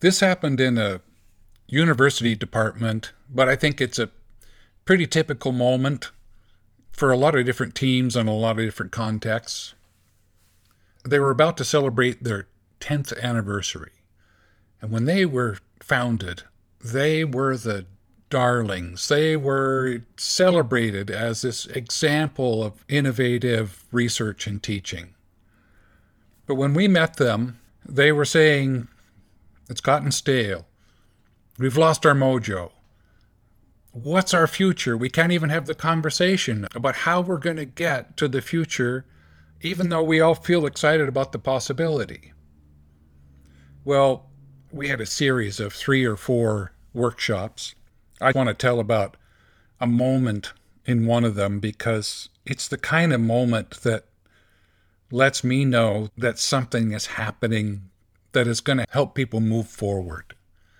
This happened in a university department, but I think it's a pretty typical moment for a lot of different teams and a lot of different contexts. They were about to celebrate their 10th anniversary. And when they were founded, they were the darlings. They were celebrated as this example of innovative research and teaching. But when we met them, they were saying, it's gotten stale. We've lost our mojo. What's our future? We can't even have the conversation about how we're going to get to the future, even though we all feel excited about the possibility. Well, we had a series of 3 or 4 workshops. I want to tell about a moment in one of them because it's the kind of moment that lets me know that something is happening that is going to help people move forward.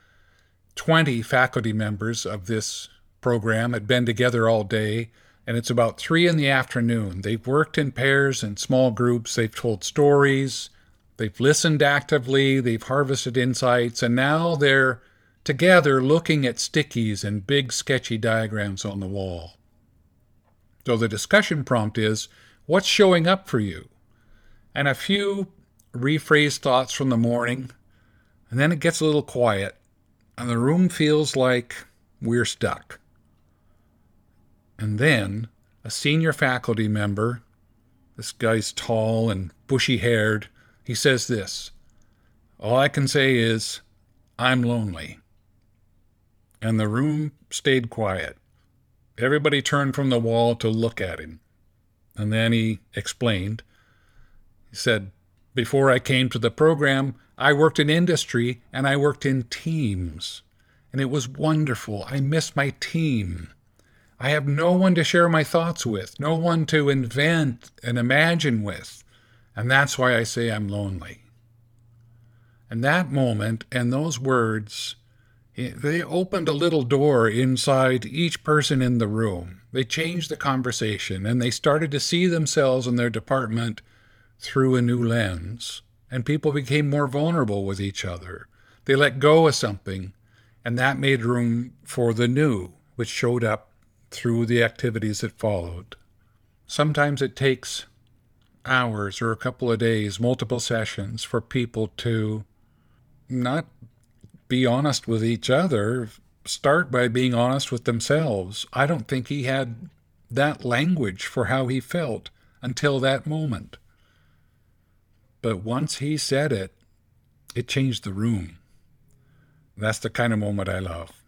20 faculty members of this program had been together all day, and it's about 3 in the afternoon. They've worked in pairs and small groups. They've told stories. They've listened actively. They've harvested insights, and now they're together looking at stickies and big sketchy diagrams on the wall. So the discussion prompt is, what's showing up for you? And a few rephrased thoughts from the morning, and then it gets a little quiet, and the room feels like we're stuck. And then a senior faculty member, this guy's tall and bushy-haired, he says this, all I can say is, I'm lonely. And the room stayed quiet. Everybody turned from the wall to look at him. And then he explained, he said, before I came to the program, I worked in industry and I worked in teams. And it was wonderful. I miss my team. I have no one to share my thoughts with, no one to invent and imagine with. And that's why I say I'm lonely. And that moment and those words, they opened a little door inside each person in the room. They changed the conversation and they started to see themselves and their department through a new lens. And people became more vulnerable with each other. They let go of something, and that made room for the new, which showed up through the activities that followed. Sometimes it takes hours or a couple of days, multiple sessions, for people to not be honest with each other, start by being honest with themselves. I don't think he had that language for how he felt until that moment. But once he said it, it changed the room. That's the kind of moment I love.